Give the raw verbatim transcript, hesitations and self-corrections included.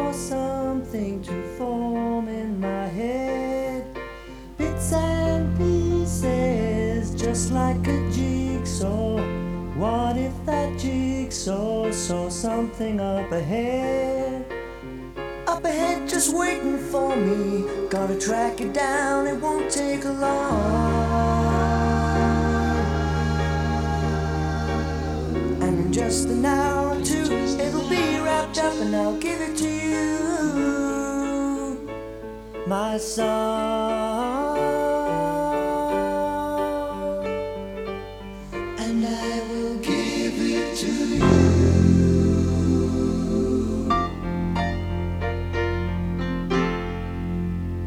for something to form in my head. Bits and pieces, just like a jigsaw. What if that jigsaw saw something up ahead? Up ahead just waiting for me. Gotta track it down, it won't take long. And in just an hour or two, it'll be wrapped up and I'll give it to you, my song.